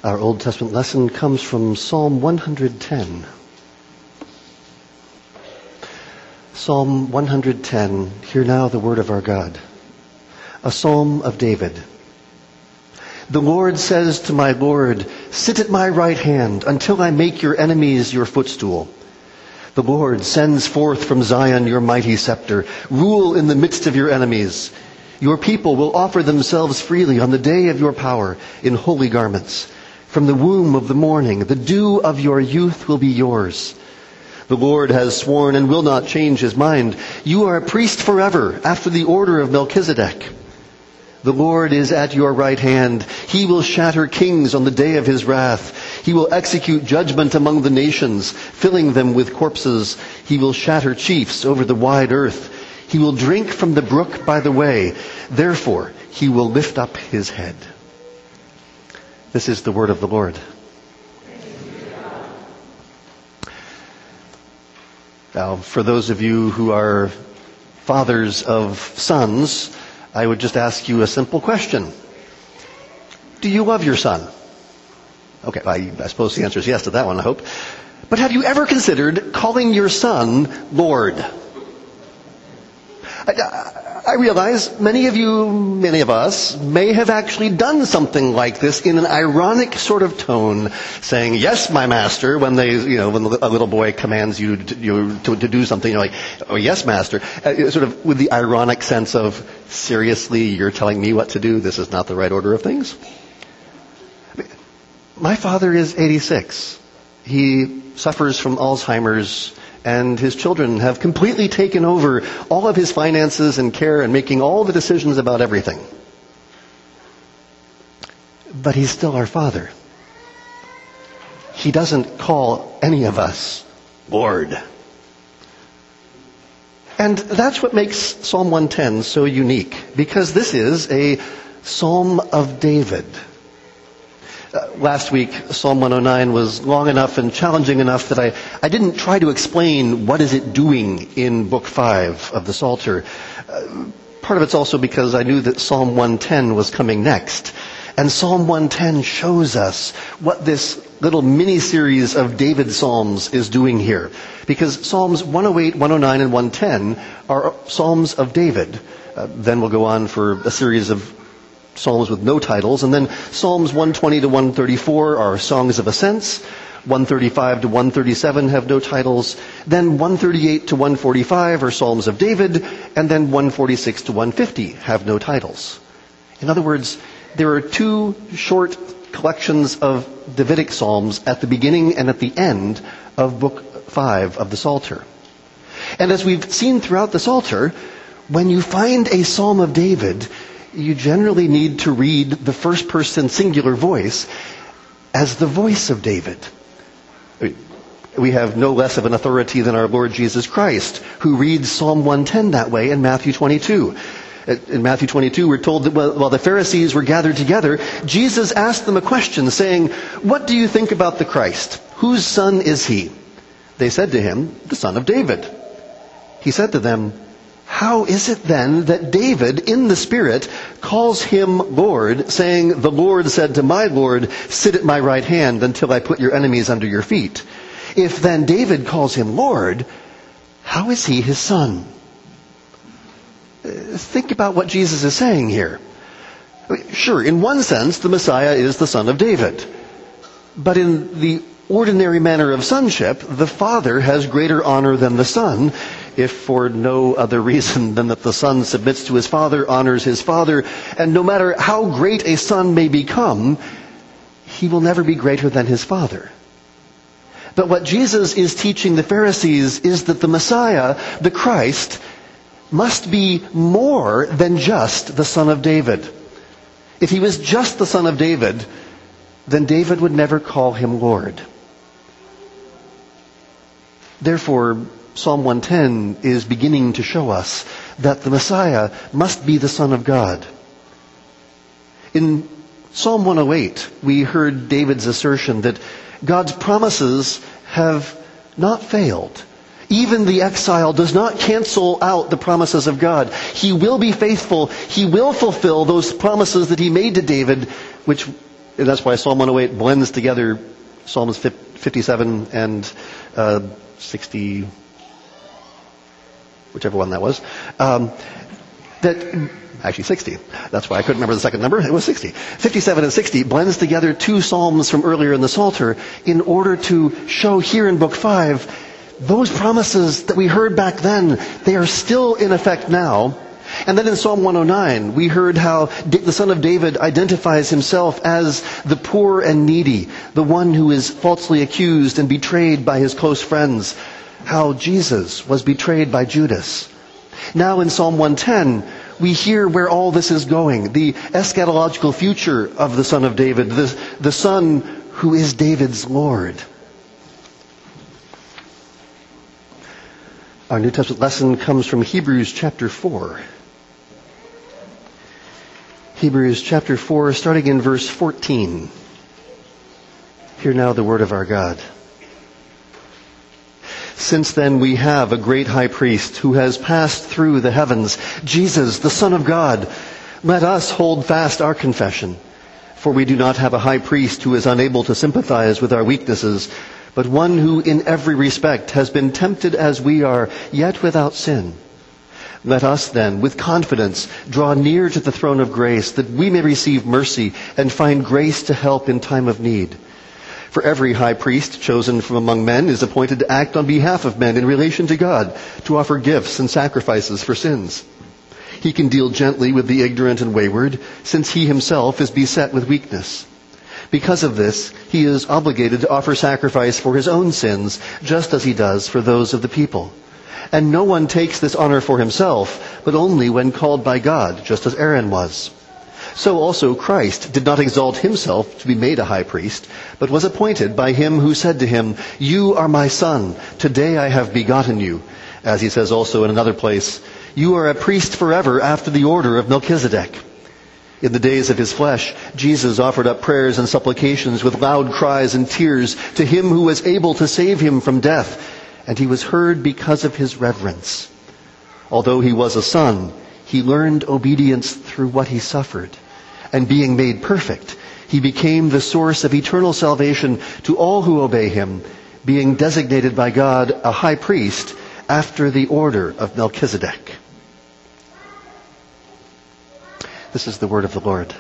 Our Old Testament lesson comes from Psalm 110. Psalm 110, hear now the word of our God. A psalm of David. The Lord says to my Lord, sit at my right hand until I make your enemies your footstool. The Lord sends forth from Zion your mighty scepter. Rule in the midst of your enemies. Your people will offer themselves freely on the day of your power in holy garments. From the womb of the morning, the dew of your youth will be yours. The Lord has sworn and will not change his mind. You are a priest forever, after the order of Melchizedek. The Lord is at your right hand. He will shatter kings on the day of his wrath. He will execute judgment among the nations, filling them with corpses. He will shatter chiefs over the wide earth. He will drink from the brook by the way. Therefore, he will lift up his head. This is the word of the Lord. Now, for those of you who are fathers of sons, I would just ask you a simple question. Do you love your son? Okay, I suppose the answer is yes to that one, I hope. But have you ever considered calling your son Lord? I realize many of us may have actually done something like this in an ironic sort of tone, saying, yes, my master, when when a little boy commands you to do something, you're like, oh, yes, master, sort of with the ironic sense of, seriously, you're telling me what to do? This is not the right order of things. My father is 86. He suffers from Alzheimer's, and his children have completely taken over all of his finances and care and making all the decisions about everything. But he's still our father. He doesn't call any of us Lord. And that's what makes Psalm 110 so unique, because this is a Psalm of David. Last week, Psalm 109 was long enough and challenging enough that I didn't try to explain what is it doing in Book 5 of the Psalter. Part of it's also because I knew that Psalm 110 was coming next. And Psalm 110 shows us what this little mini-series of David Psalms is doing here. Because Psalms 108, 109, and 110 are Psalms of David. Then we'll go on for a series of Psalms with no titles, and then Psalms 120 to 134 are songs of ascents, 135 to 137 have no titles, then 138 to 145 are Psalms of David, and then 146 to 150 have no titles. In other words, there are two short collections of Davidic Psalms at the beginning and at the end of Book 5 of the Psalter. And as we've seen throughout the Psalter, when you find a Psalm of David, you generally need to read the first person singular voice as the voice of David. We have no less of an authority than our Lord Jesus Christ, who reads Psalm 110 that way in Matthew 22. In Matthew 22, we're told that while the Pharisees were gathered together, Jesus asked them a question saying, "What do you think about the Christ? Whose son is he?" They said to him, "The son of David." He said to them, "How is it then that David, in the Spirit, calls him Lord, saying, 'The Lord said to my Lord, sit at my right hand until I put your enemies under your feet'? If then David calls him Lord, how is he his son?" Think about what Jesus is saying here. Sure, in one sense, the Messiah is the son of David. But in the ordinary manner of sonship, the Father has greater honor than the Son, if for no other reason than that the Son submits to his Father, honors his Father, and no matter how great a Son may become, he will never be greater than his Father. But what Jesus is teaching the Pharisees is that the Messiah, the Christ, must be more than just the Son of David. If he was just the Son of David, then David would never call him Lord. Therefore, Psalm 110 is beginning to show us that the Messiah must be the Son of God. In Psalm 108, we heard David's assertion that God's promises have not failed. Even the exile does not cancel out the promises of God. He will be faithful. He will fulfill those promises that he made to David, which And that's why Psalm 108 blends together Psalms 57 and 60, whichever one that was. Actually 60. That's why I couldn't remember the second number. It was 60. 57 and 60 blends together two psalms from earlier in the Psalter in order to show here in Book 5 those promises that we heard back then, they are still in effect now. And then in Psalm 109, we heard how the Son of David identifies himself as the poor and needy, the one who is falsely accused and betrayed by his close friends, how Jesus was betrayed by Judas. Now in Psalm 110, we hear where all this is going, the eschatological future of the Son of David, the Son who is David's Lord. Our New Testament lesson comes from Hebrews chapter 4. Hebrews chapter 4, starting in verse 14. Hear now the word of our God. Since then we have a great high priest who has passed through the heavens, Jesus, the Son of God. Let us hold fast our confession. For we do not have a high priest who is unable to sympathize with our weaknesses, but one who in every respect has been tempted as we are, yet without sin. Let us then, with confidence, draw near to the throne of grace, that we may receive mercy and find grace to help in time of need. For every high priest chosen from among men is appointed to act on behalf of men in relation to God, to offer gifts and sacrifices for sins. He can deal gently with the ignorant and wayward, since he himself is beset with weakness. Because of this, he is obligated to offer sacrifice for his own sins, just as he does for those of the people. And no one takes this honor for himself, but only when called by God, just as Aaron was. So also Christ did not exalt himself to be made a high priest, but was appointed by him who said to him, "You are my son, today I have begotten you." As he says also in another place, "You are a priest forever after the order of Melchizedek." In the days of his flesh, Jesus offered up prayers and supplications with loud cries and tears to him who was able to save him from death, and he was heard because of his reverence. Although he was a son, he learned obedience through what he suffered. And being made perfect, he became the source of eternal salvation to all who obey him, being designated by God a high priest after the order of Melchizedek. This is the word of the Lord.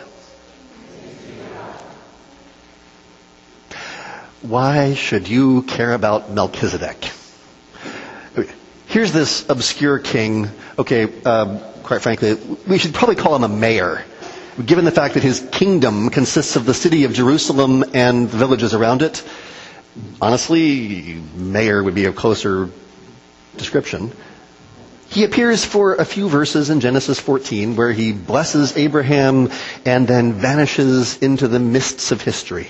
Why should you care about Melchizedek? Here's this obscure king. Okay, quite frankly, we should probably call him a mayor, given the fact that his kingdom consists of the city of Jerusalem and the villages around it. Honestly, mayor would be a closer description. He appears for a few verses in Genesis 14 where he blesses Abraham and then vanishes into the mists of history.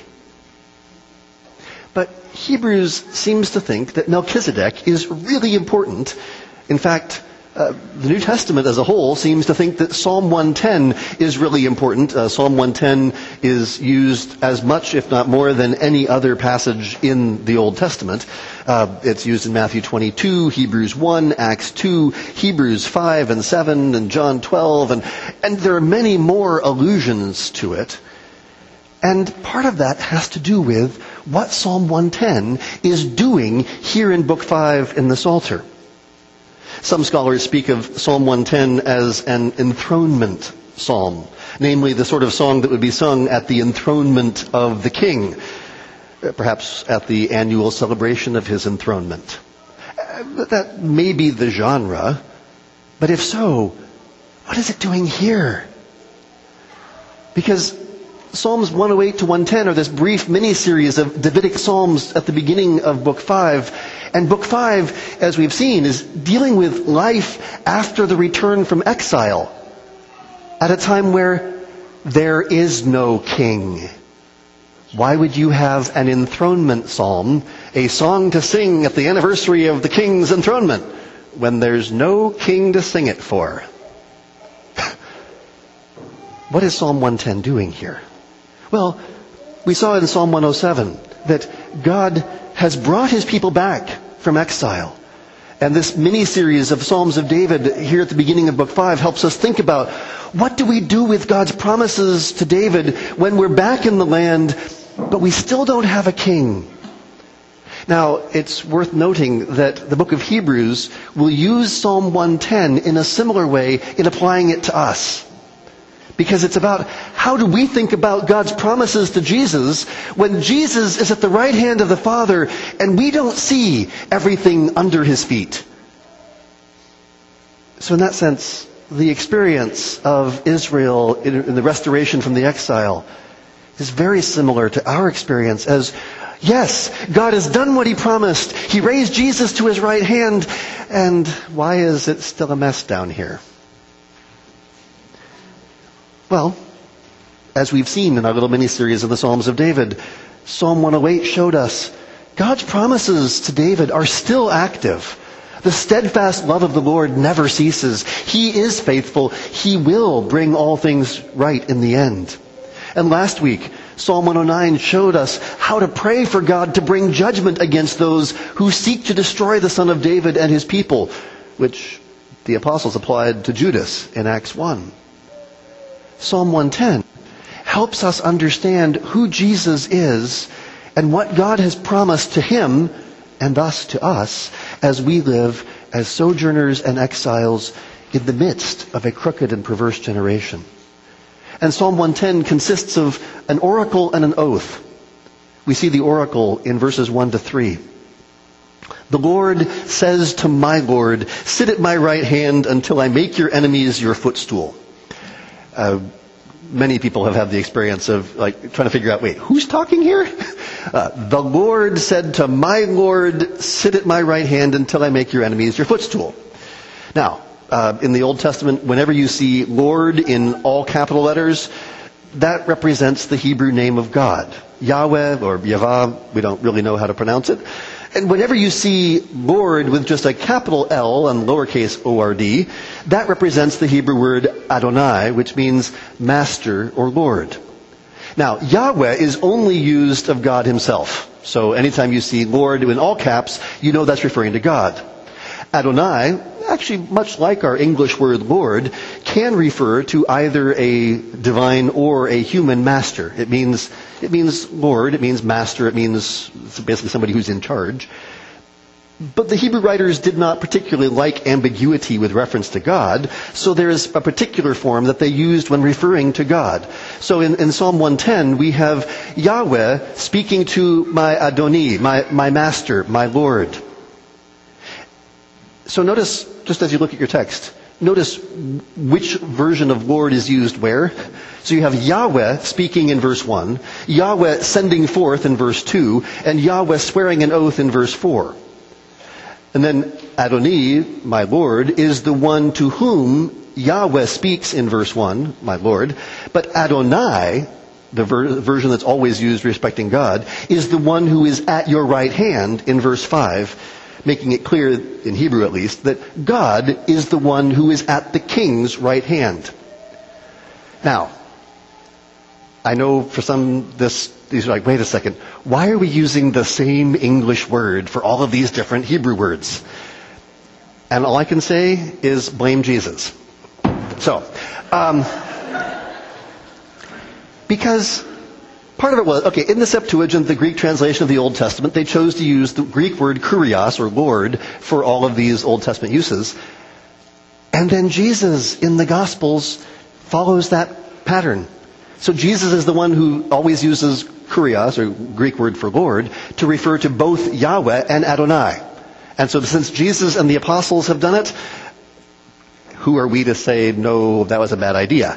But Hebrews seems to think that Melchizedek is really important. In fact, the New Testament as a whole seems to think that Psalm 110 is really important. Psalm 110 is used as much, if not more, than any other passage in the Old Testament. It's used in Matthew 22, Hebrews 1, Acts 2, Hebrews 5 and 7, and John 12, and there are many more allusions to it. And part of that has to do with what Psalm 110 is doing here in Book 5 in the Psalter. Some scholars speak of Psalm 110 as an enthronement psalm, namely the sort of song that would be sung at the enthronement of the king, perhaps at the annual celebration of his enthronement. That may be the genre, but if so, what is it doing here? Because Psalms 108 to 110 are this brief mini-series of Davidic psalms at the beginning of Book 5. And Book 5, as we've seen, is dealing with life after the return from exile, at a time where there is no king. Why would you have an enthronement psalm, a song to sing at the anniversary of the king's enthronement, when there's no king to sing it for? What is Psalm 110 doing here? Well, we saw in Psalm 107 that God has brought his people back from exile. And this mini-series of Psalms of David here at the beginning of Book 5 helps us think about what do we do with God's promises to David when we're back in the land, but we still don't have a king. Now, it's worth noting that the book of Hebrews will use Psalm 110 in a similar way in applying it to us. Because it's about how do we think about God's promises to Jesus when Jesus is at the right hand of the Father and we don't see everything under his feet. So in that sense, the experience of Israel in the restoration from the exile is very similar to our experience as, yes, God has done what he promised. He raised Jesus to his right hand. And why is it still a mess down here? Well, as we've seen in our little mini-series of the Psalms of David, Psalm 108 showed us God's promises to David are still active. The steadfast love of the Lord never ceases. He is faithful. He will bring all things right in the end. And last week, Psalm 109 showed us how to pray for God to bring judgment against those who seek to destroy the Son of David and his people, which the apostles applied to Judas in Acts 1. Psalm 110 helps us understand who Jesus is and what God has promised to him and thus to us as we live as sojourners and exiles in the midst of a crooked and perverse generation. And Psalm 110 consists of an oracle and an oath. We see the oracle in verses 1 to 3. The Lord says to my Lord, sit at my right hand until I make your enemies your footstool. Many people have had the experience of trying to figure out, wait, who's talking here? The Lord said to my Lord, sit at my right hand until I make your enemies your footstool. Now, in the Old Testament, whenever you see Lord in all capital letters, that represents the Hebrew name of God. Yahweh or Yahweh, we don't really know how to pronounce it. And whenever you see Lord with just a capital L and lowercase O-R-D, that represents the Hebrew word Adonai, which means master or Lord. Now, Yahweh is only used of God himself. So anytime you see Lord in all caps, you know that's referring to God. Adonai, actually much like our English word Lord, can refer to either a divine or a human master. It means Lord, it means master, it means basically somebody who's in charge. But the Hebrew writers did not particularly like ambiguity with reference to God, so there is a particular form that they used when referring to God. So in Psalm 110, we have Yahweh speaking to my Adoni, my master, my Lord. So notice, just as you look at your text, notice which version of Lord is used where. So you have Yahweh speaking in verse 1, Yahweh sending forth in verse 2, and Yahweh swearing an oath in verse 4. And then Adoni, my Lord, is the one to whom Yahweh speaks in verse 1, my Lord. But Adonai, the version that's always used respecting God, is the one who is at your right hand in verse 5. Making it clear, in Hebrew at least, that God is the one who is at the king's right hand. Now, I know for some these are like, wait a second, why are we using the same English word for all of these different Hebrew words? And all I can say is blame Jesus. So, because part of it was, in the Septuagint, the Greek translation of the Old Testament, they chose to use the Greek word kurios, or Lord, for all of these Old Testament uses. And then Jesus, in the Gospels, follows that pattern. So Jesus is the one who always uses kurios, or Greek word for Lord, to refer to both Yahweh and Adonai. And so since Jesus and the apostles have done it, who are we to say, no, that was a bad idea?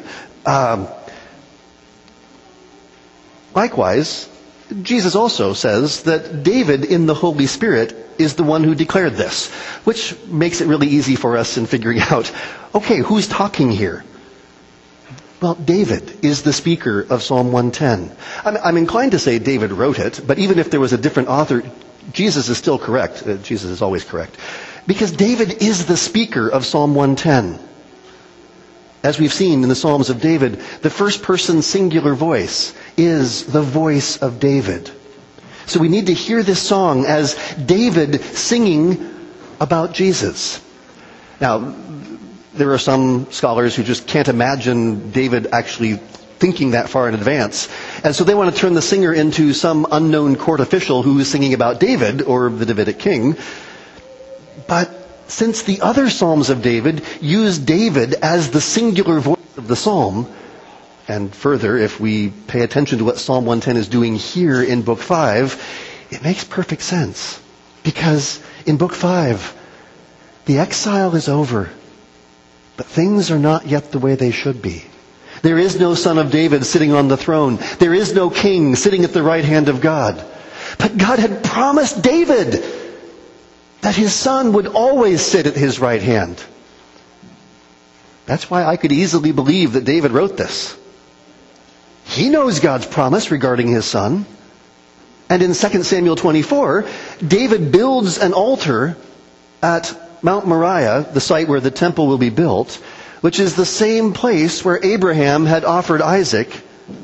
Likewise, Jesus also says that David in the Holy Spirit is the one who declared this, which makes it really easy for us in figuring out, who's talking here? Well, David is the speaker of Psalm 110. I'm inclined to say David wrote it, but even if there was a different author, Jesus is still correct. Jesus is always correct. Because David is the speaker of Psalm 110. As we've seen in the Psalms of David, the first person singular voice is the voice of David. So we need to hear this song as David singing about Jesus. Now, there are some scholars who just can't imagine David actually thinking that far in advance. And so they want to turn the singer into some unknown court official who is singing about David or the Davidic king. But since the other Psalms of David use David as the singular voice of the psalm, and further, if we pay attention to what Psalm 110 is doing here in Book 5, it makes perfect sense. Because in Book 5, the exile is over, but things are not yet the way they should be. There is no son of David sitting on the throne. There is no king sitting at the right hand of God. But God had promised David that his son would always sit at his right hand. That's why I could easily believe that David wrote this. He knows God's promise regarding his son. And in 2 Samuel 24, David builds an altar at Mount Moriah, the site where the temple will be built, which is the same place where Abraham had offered Isaac.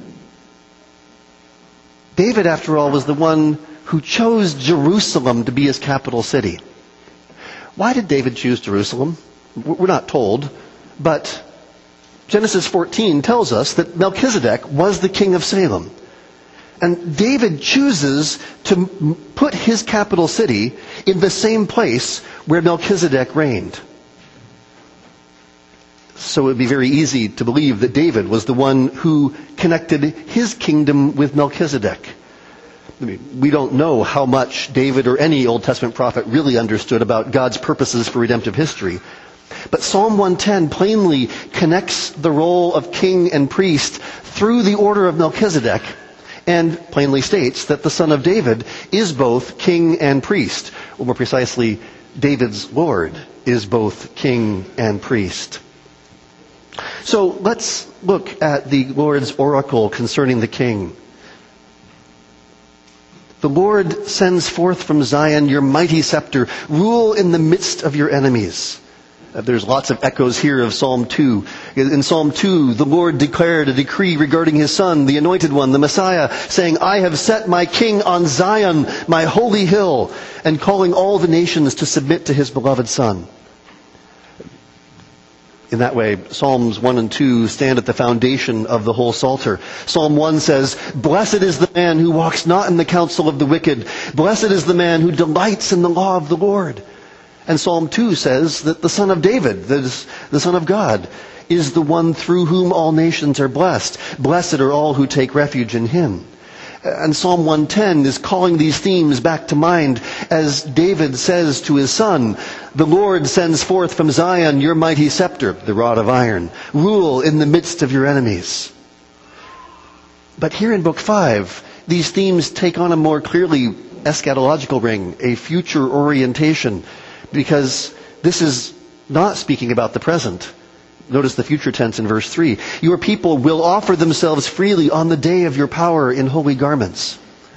David, after all, was the one who chose Jerusalem to be his capital city. Why did David choose Jerusalem? We're not told, but Genesis 14 tells us that Melchizedek was the king of Salem. And David chooses to put his capital city in the same place where Melchizedek reigned. So it would be very easy to believe that David was the one who connected his kingdom with Melchizedek. I mean, we don't know how much David or any Old Testament prophet really understood about God's purposes for redemptive history. But Psalm 110 plainly connects the role of king and priest through the order of Melchizedek, and plainly states that the son of David is both king and priest. Or more precisely, David's Lord is both king and priest. So let's look at the Lord's oracle concerning the king. The Lord sends forth from Zion your mighty scepter. Rule in the midst of your enemies. There's lots of echoes here of Psalm 2. In Psalm 2, the Lord declared a decree regarding his son, the anointed one, the Messiah, saying, I have set my king on Zion, my holy hill, and calling all the nations to submit to his beloved son. In that way, Psalms 1 and 2 stand at the foundation of the whole Psalter. Psalm 1 says, Blessed is the man who walks not in the counsel of the wicked. Blessed is the man who delights in the law of the Lord. And Psalm 2 says that the Son of David, the Son of God, is the one through whom all nations are blessed. Blessed are all who take refuge in him. And Psalm 110 is calling these themes back to mind as David says to his son, The Lord sends forth from Zion your mighty scepter, the rod of iron. Rule in the midst of your enemies. But here in Book 5, these themes take on a more clearly eschatological ring, a future orientation, because this is not speaking about the present. Notice the future tense in verse 3. Your people will offer themselves freely on the day of your power in holy garments.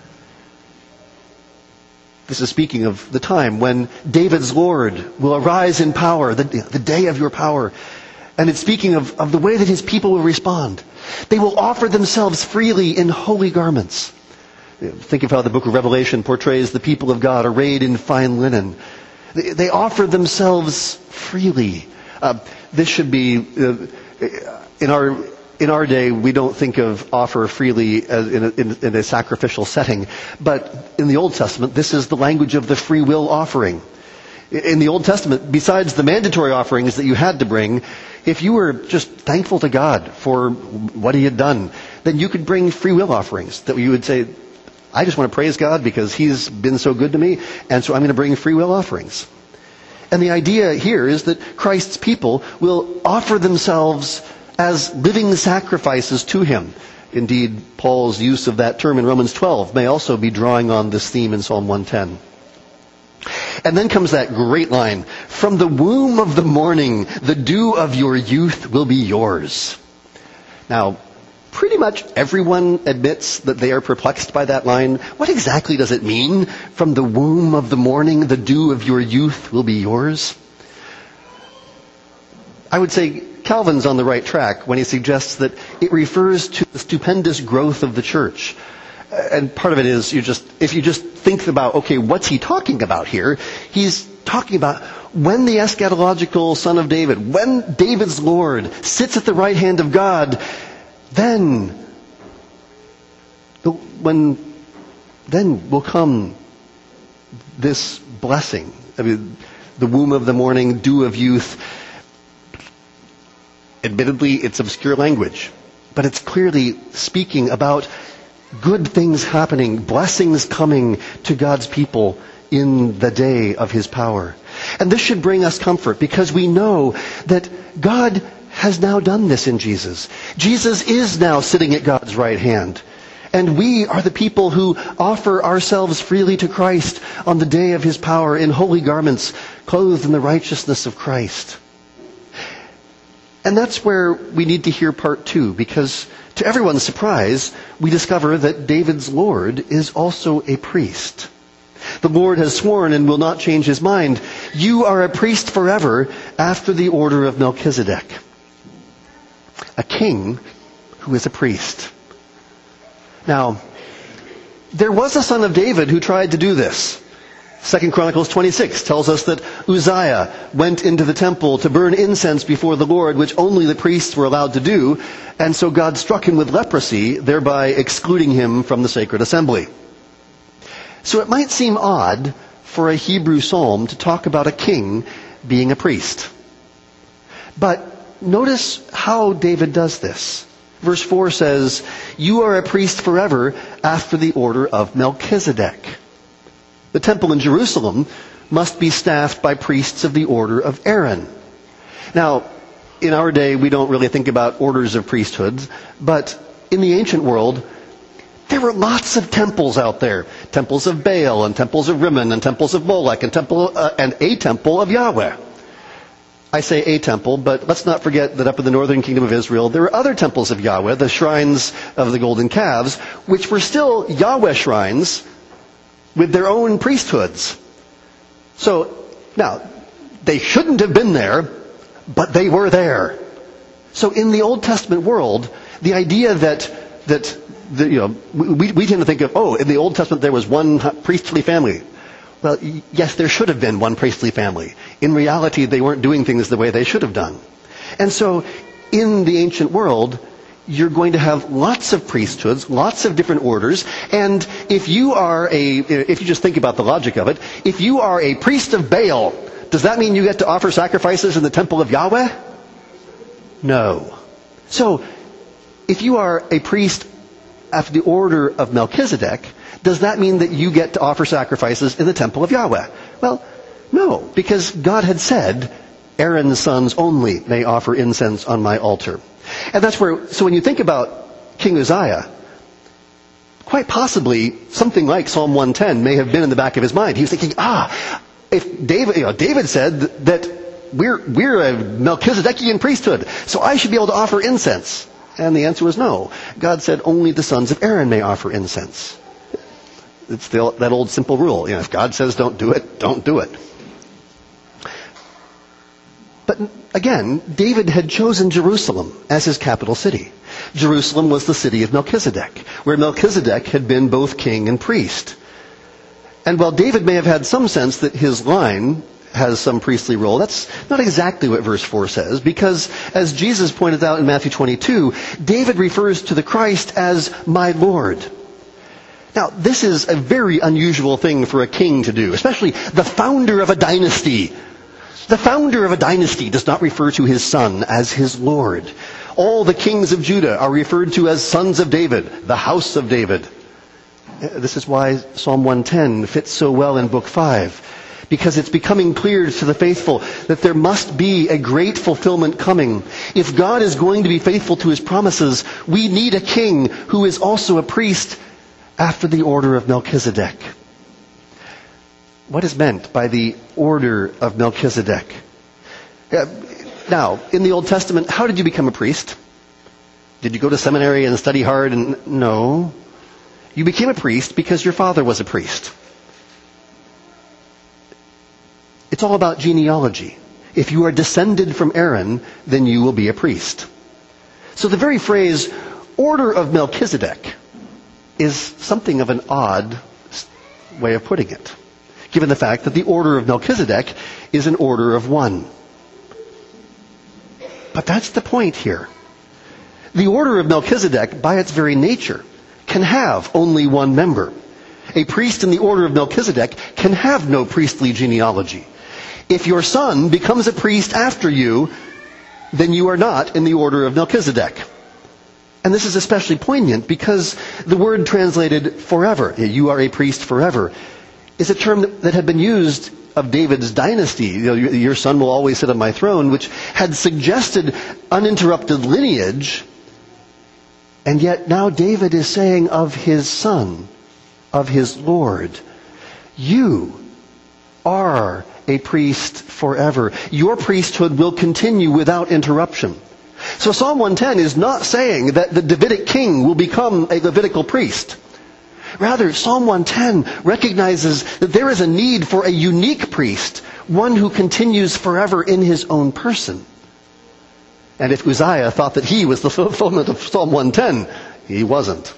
This is speaking of the time when David's Lord will arise in power, the day of your power. And it's speaking of the way that his people will respond. They will offer themselves freely in holy garments. Think of how the book of Revelation portrays the people of God arrayed in fine linen. They offer themselves freely. This should be, in our day, we don't think of offer freely as in a sacrificial setting. But in the Old Testament, this is the language of the free will offering. In the Old Testament, besides the mandatory offerings that you had to bring, if you were just thankful to God for what he had done, then you could bring free will offerings that you would say, I just want to praise God because he's been so good to me, and so I'm going to bring free will offerings. And the idea here is that Christ's people will offer themselves as living sacrifices to him. Indeed, Paul's use of that term in Romans 12 may also be drawing on this theme in Psalm 110. And then comes that great line, from the womb of the morning, the dew of your youth will be yours. Now, pretty much everyone admits that they are perplexed by that line. What exactly does it mean? From the womb of the morning, the dew of your youth will be yours? I would say Calvin's on the right track when he suggests that it refers to the stupendous growth of the church. And part of it is if you just think about, okay, what's he talking about here? He's talking about when the eschatological Son of David, when David's Lord sits at the right hand of God, then will come this blessing. I mean, the womb of the morning, dew of youth. Admittedly, it's obscure language, but it's clearly speaking about good things happening, blessings coming to God's people in the day of His power. And this should bring us comfort because we know that God has now done this in Jesus. Jesus is now sitting at God's right hand. And we are the people who offer ourselves freely to Christ on the day of His power in holy garments, clothed in the righteousness of Christ. And that's where we need to hear part 2, because to everyone's surprise, we discover that David's Lord is also a priest. The Lord has sworn and will not change His mind. You are a priest forever after the order of Melchizedek. A king who is a priest. Now, there was a son of David who tried to do this. 2 Chronicles 26 tells us that Uzziah went into the temple to burn incense before the Lord, which only the priests were allowed to do, and so God struck him with leprosy, thereby excluding him from the sacred assembly. So it might seem odd for a Hebrew psalm to talk about a king being a priest. But notice how David does this. Verse 4 says, "You are a priest forever after the order of Melchizedek." The temple in Jerusalem must be staffed by priests of the order of Aaron. Now, in our day, we don't really think about orders of priesthoods, but in the ancient world, there were lots of temples out there. Temples of Baal, and temples of Rimmon, and temples of Molech, and a temple of Yahweh. I say a temple, but let's not forget that up in the northern kingdom of Israel, there were other temples of Yahweh, the shrines of the golden calves, which were still Yahweh shrines with their own priesthoods. So, now, they shouldn't have been there, but they were there. So in the Old Testament world, the idea that we tend to think of, in the Old Testament there was one priestly family. Well, yes, there should have been one priestly family. In reality, they weren't doing things the way they should have done. And so, in the ancient world, you're going to have lots of priesthoods, lots of different orders, and if you just think about the logic of it, if you are a priest of Baal, does that mean you get to offer sacrifices in the temple of Yahweh? No. So, if you are a priest after the order of Melchizedek, does that mean that you get to offer sacrifices in the temple of Yahweh? Well, no, because God had said, Aaron's sons only may offer incense on my altar. And that's where, so when you think about King Uzziah, quite possibly something like Psalm 110 may have been in the back of his mind. He was thinking, if David said that we're a Melchizedekian priesthood, so I should be able to offer incense. And the answer was no. God said only the sons of Aaron may offer incense. It's that old simple rule. If God says don't do it, don't do it. But again, David had chosen Jerusalem as his capital city. Jerusalem was the city of Melchizedek, where Melchizedek had been both king and priest. And while David may have had some sense that his line has some priestly role, that's not exactly what verse 4 says, because as Jesus pointed out in Matthew 22, David refers to the Christ as my Lord. Now, this is a very unusual thing for a king to do, especially the founder of a dynasty. The founder of a dynasty does not refer to his son as his Lord. All the kings of Judah are referred to as sons of David, the house of David. This is why Psalm 110 fits so well in Book 5, because it's becoming clear to the faithful that there must be a great fulfillment coming. If God is going to be faithful to His promises, we need a king who is also a priest after the order of Melchizedek. What is meant by the order of Melchizedek? Now, in the Old Testament, how did you become a priest? Did you go to seminary and study hard? No. You became a priest because your father was a priest. It's all about genealogy. If you are descended from Aaron, then you will be a priest. So the very phrase, order of Melchizedek, is something of an odd way of putting it. given the fact that the order of Melchizedek is an order of one. But that's the point here. The order of Melchizedek, by its very nature, can have only one member. A priest in the order of Melchizedek can have no priestly genealogy. If your son becomes a priest after you, then you are not in the order of Melchizedek. And this is especially poignant because the word translated forever, you are a priest forever, is a term that had been used of David's dynasty. Your son will always sit on my throne, which had suggested uninterrupted lineage. And yet now David is saying of his son, of his Lord, you are a priest forever. Your priesthood will continue without interruption. So Psalm 110 is not saying that the Davidic king will become a Levitical priest. Rather, Psalm 110 recognizes that there is a need for a unique priest, one who continues forever in his own person. And if Uzziah thought that he was the fulfillment of Psalm 110, he wasn't.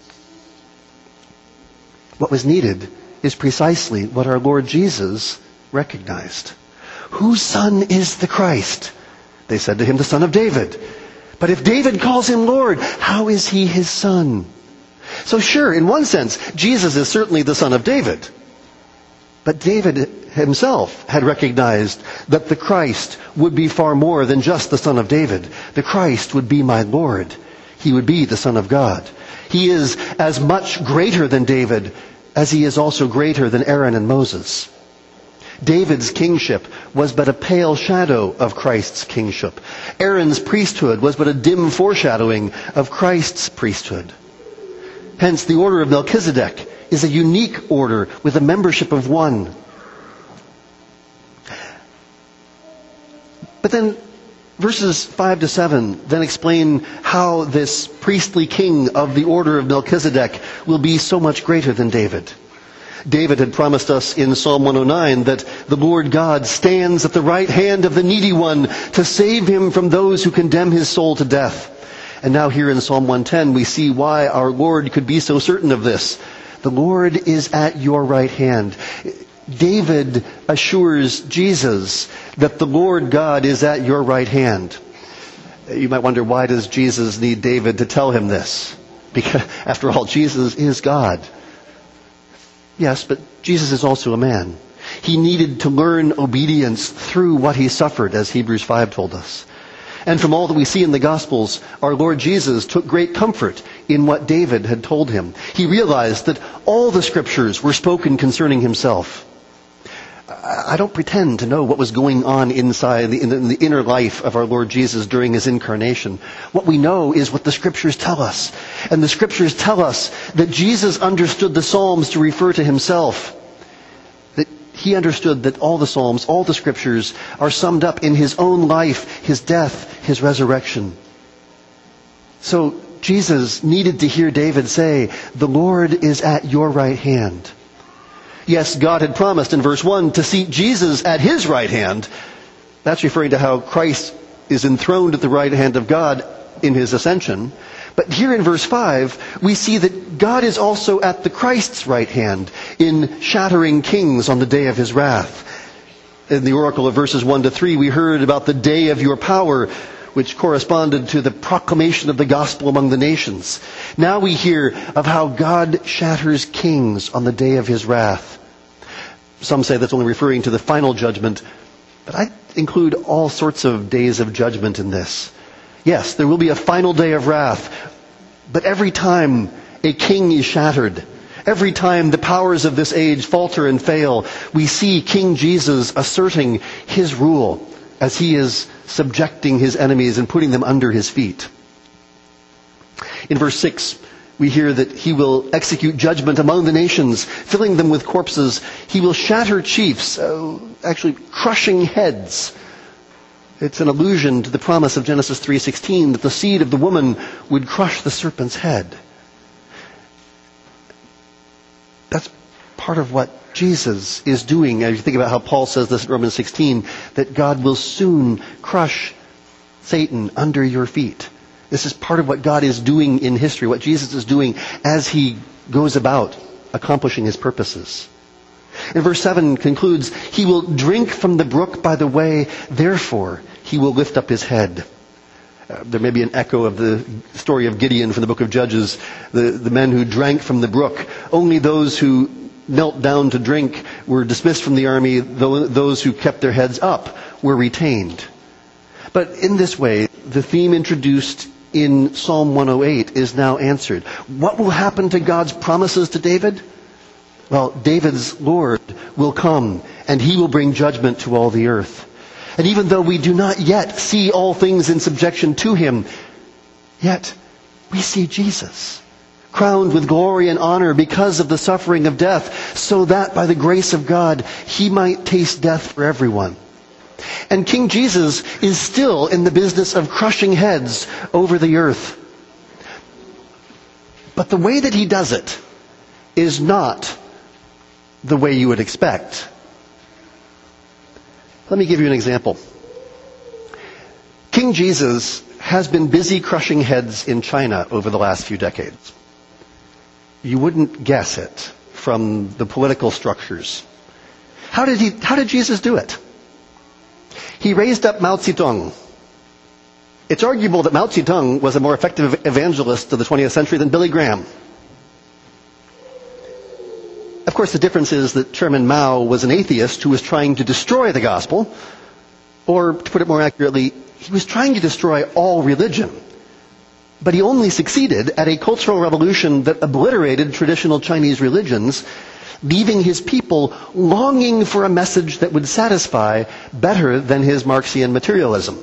What was needed is precisely what our Lord Jesus recognized. Whose son is the Christ? They said to him, the son of David. But if David calls him Lord, how is he his son? So sure, in one sense, Jesus is certainly the son of David. But David himself had recognized that the Christ would be far more than just the son of David. The Christ would be my Lord. He would be the Son of God. He is as much greater than David as he is also greater than Aaron and Moses. David's kingship was but a pale shadow of Christ's kingship. Aaron's priesthood was but a dim foreshadowing of Christ's priesthood. Hence, the order of Melchizedek is a unique order with a membership of one. But then verses 5 to 7 then explain how this priestly king of the order of Melchizedek will be so much greater than David. David had promised us in Psalm 109 that the Lord God stands at the right hand of the needy one to save him from those who condemn his soul to death. And now here in Psalm 110 we see why our Lord could be so certain of this. The Lord is at your right hand. David assures Jesus that the Lord God is at your right hand. You might wonder, why does Jesus need David to tell him this? Because, after all, Jesus is God. Yes, but Jesus is also a man. He needed to learn obedience through what he suffered, as Hebrews 5 told us. And from all that we see in the Gospels, our Lord Jesus took great comfort in what David had told him. He realized that all the Scriptures were spoken concerning himself. I don't pretend to know what was going on inside in the inner life of our Lord Jesus during his incarnation. What we know is what the Scriptures tell us. And the Scriptures tell us that Jesus understood the Psalms to refer to himself. That he understood that all the Psalms, all the Scriptures are summed up in his own life, his death, his resurrection. So Jesus needed to hear David say, the Lord is at your right hand. Yes, God had promised in verse 1 to seat Jesus at his right hand. That's referring to how Christ is enthroned at the right hand of God in his ascension. But here in verse 5, we see that God is also at the Christ's right hand in shattering kings on the day of his wrath. In the oracle of verses 1 to 3, we heard about the day of your power, which corresponded to the proclamation of the gospel among the nations. Now we hear of how God shatters kings on the day of his wrath. Some say that's only referring to the final judgment, but I include all sorts of days of judgment in this. Yes, there will be a final day of wrath, but every time a king is shattered, every time the powers of this age falter and fail, we see King Jesus asserting his rule as he is subjecting his enemies and putting them under his feet. In verse 6, we hear that he will execute judgment among the nations, filling them with corpses. He will shatter chiefs, actually crushing heads. It's an allusion to the promise of Genesis 3:16 that the seed of the woman would crush the serpent's head. That's part of what Jesus is doing. As you think about how Paul says this in Romans 16, that God will soon crush Satan under your feet. This is part of what God is doing in history, what Jesus is doing as he goes about accomplishing his purposes. And verse 7 concludes, he will drink from the brook by the way, therefore he will lift up his head. There may be an echo of the story of Gideon from the book of Judges, the men who drank from the brook. Only those who knelt down to drink were dismissed from the army. Those who kept their heads up were retained. But in this way, the theme introduced in Psalm 108 is now answered. What will happen to God's promises to David? Well, David's Lord will come, and he will bring judgment to all the earth. And even though we do not yet see all things in subjection to him, yet we see Jesus, crowned with glory and honor because of the suffering of death, so that by the grace of God, he might taste death for everyone. And King Jesus is still in the business of crushing heads over the earth. But the way that he does it is not the way you would expect. Let me give you an example. King Jesus has been busy crushing heads in China over the last few decades. You wouldn't guess it from the political structures. How did Jesus do it? He raised up Mao Zedong. It's arguable that Mao Zedong was a more effective evangelist of the 20th century than Billy Graham. Of course, the difference is that Chairman Mao was an atheist who was trying to destroy the gospel, or to put it more accurately, he was trying to destroy all religion. But he only succeeded at a cultural revolution that obliterated traditional Chinese religions, leaving his people longing for a message that would satisfy better than his Marxian materialism.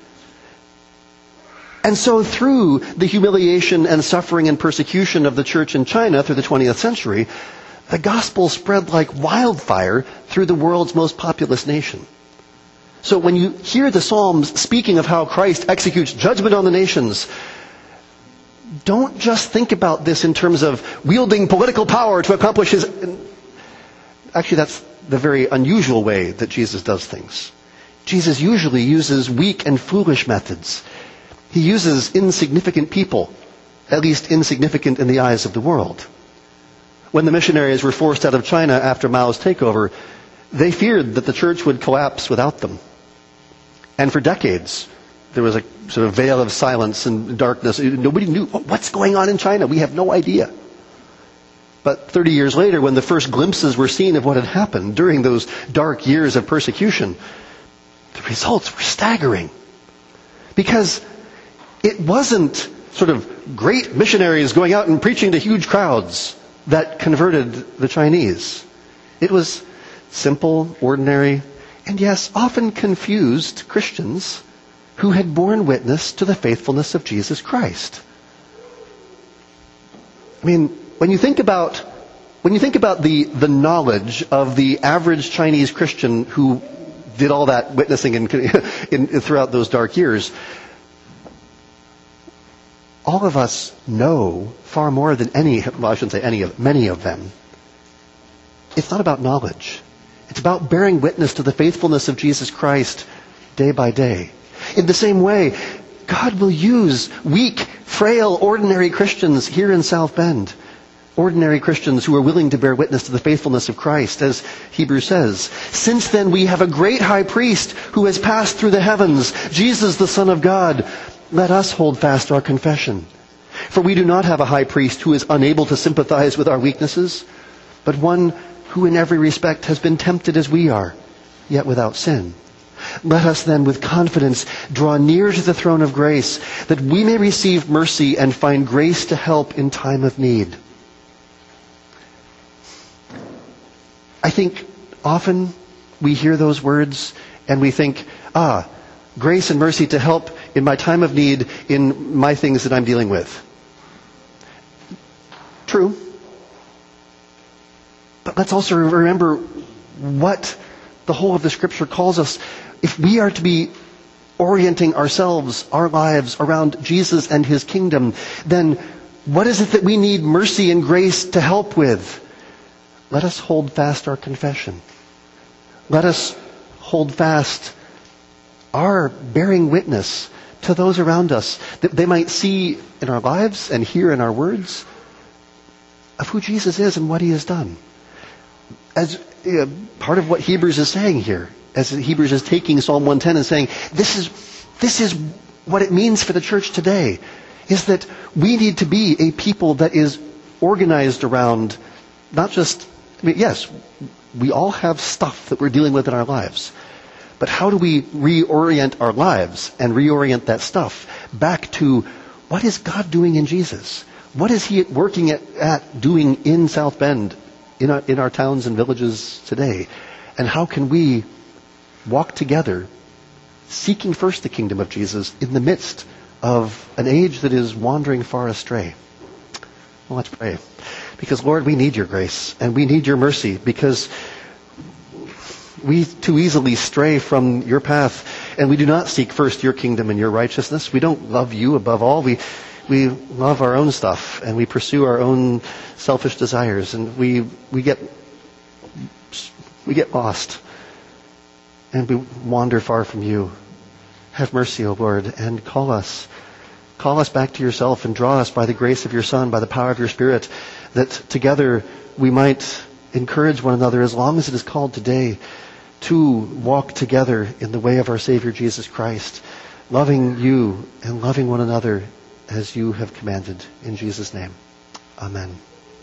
And so through the humiliation and suffering and persecution of the church in China through the 20th century, the gospel spread like wildfire through the world's most populous nation. So when you hear the Psalms speaking of how Christ executes judgment on the nations, don't just think about this in terms of wielding political power to accomplish his... Actually, that's the very unusual way that Jesus does things. Jesus usually uses weak and foolish methods. He uses insignificant people, at least insignificant in the eyes of the world. When the missionaries were forced out of China after Mao's takeover, they feared that the church would collapse without them. And for decades, there was a sort of veil of silence and darkness. Nobody knew what's going on in China. We have no idea. But 30 years later, when the first glimpses were seen of what had happened during those dark years of persecution, the results were staggering. Because it wasn't sort of great missionaries going out and preaching to huge crowds that converted the Chinese. It was simple, ordinary, and yes, often confused Christians who had borne witness to the faithfulness of Jesus Christ. I mean, when you think about the knowledge of the average Chinese Christian who did all that witnessing throughout those dark years, all of us know far more than many of them. It's not about knowledge. It's about bearing witness to the faithfulness of Jesus Christ day by day. In the same way, God will use weak, frail, ordinary Christians here in South Bend. Ordinary Christians who are willing to bear witness to the faithfulness of Christ, as Hebrews says. Since then we have a great high priest who has passed through the heavens, Jesus the Son of God. Let us hold fast our confession. For we do not have a high priest who is unable to sympathize with our weaknesses, but one who in every respect has been tempted as we are, yet without sin. Let us then with confidence draw near to the throne of grace, that we may receive mercy and find grace to help in time of need. I think often we hear those words and we think, grace and mercy to help in my time of need in my things that I'm dealing with. True. But let's also remember what the whole of the Scripture calls us. If we are to be orienting ourselves, our lives around Jesus and His kingdom, then what is it that we need mercy and grace to help with? Let us hold fast our confession. Let us hold fast our bearing witness to those around us, that they might see in our lives and hear in our words of who Jesus is and what He has done. as part of what Hebrews is saying here, as Hebrews is taking Psalm 110 and saying, this is what it means for the church today, is that we need to be a people that is organized around not just, yes, we all have stuff that we're dealing with in our lives. But how do we reorient our lives and reorient that stuff back to what is God doing in Jesus? What is He working at doing in South Bend, in our towns and villages today? And how can we walk together, seeking first the kingdom of Jesus in the midst of an age that is wandering far astray? Well, let's pray. Because, Lord, we need your grace and we need your mercy, because we too easily stray from your path, and we do not seek first your kingdom and your righteousness. We don't love you above all. We love our own stuff, and we pursue our own selfish desires, and we get lost, and we wander far from you. Have mercy, O Lord, and call us back to yourself, and draw us by the grace of your Son, by the power of your Spirit, that together we might encourage one another, as long as it is called today, to walk together in the way of our Savior Jesus Christ, loving you and loving one another as you have commanded. In Jesus' name, amen.